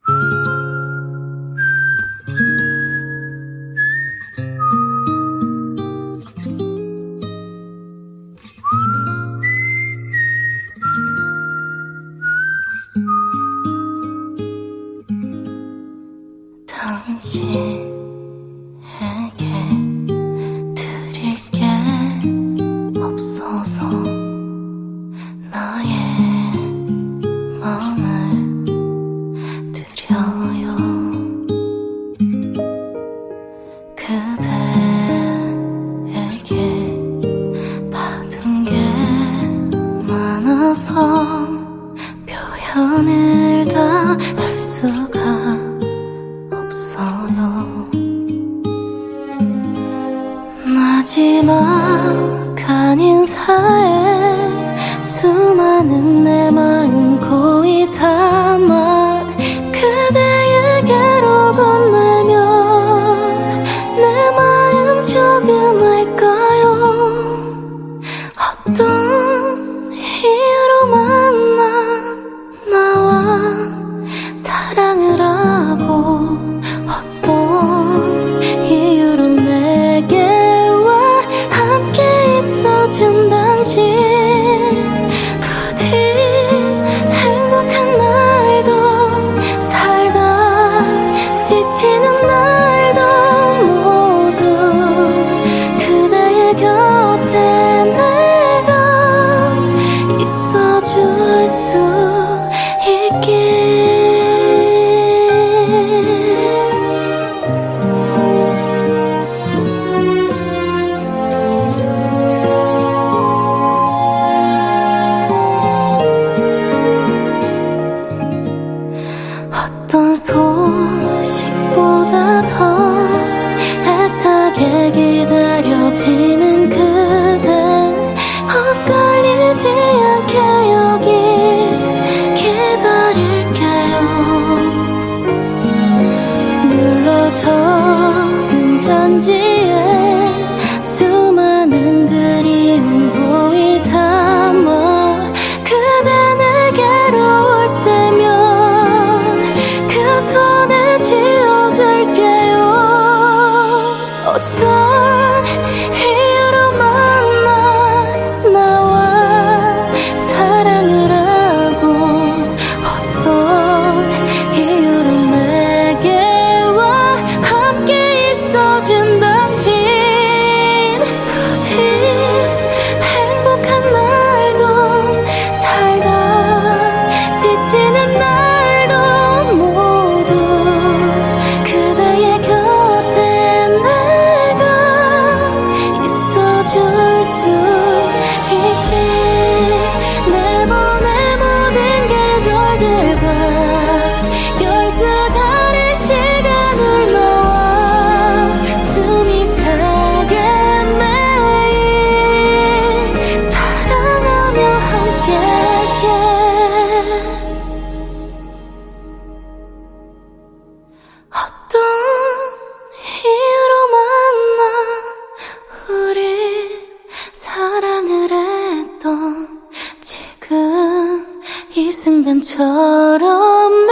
당신에게 드릴 게 없어서 나의 마음을 드려요. 그대에게 받은 게 많아서 표현을 다 할 수가 없어요. 마지막 인사에 수많은 내 마음 고이 담아 그대에게로 건네면 내 마음 조금 알까요? 어떤 이유로 만나 나와 사랑을 하고 어떤 이유로 내게와 함께 있어준 당신 부디 행복한 날도 살다 지치는 날도 모두 그대의 곁에 내가 있어줄 수 있길. 어떤 소식보다 더 애타게 기다려지는 그대 엇갈리지 않게 여기 기다릴게요. 눌러 적은 편지에 수많은 그리움 고이 담아 그대 내게로 올 때면 그 손에 쥐어줄게요. 어떤 이유로 만나 나와 사랑을 하고 어떤 이유로 내게와 함께 있어준 당신 부디 행복한 날도 살다 지치는 날도 모두 그대의 곁에 내가 있어줄 수 있게. 내보내 모든 계절들과 열두 달의 시간을 너와 숨이 차게 매일 사랑하며 함께해. 어떤 이유로 만나 우리 사랑을 했던 지금 이 순간처럼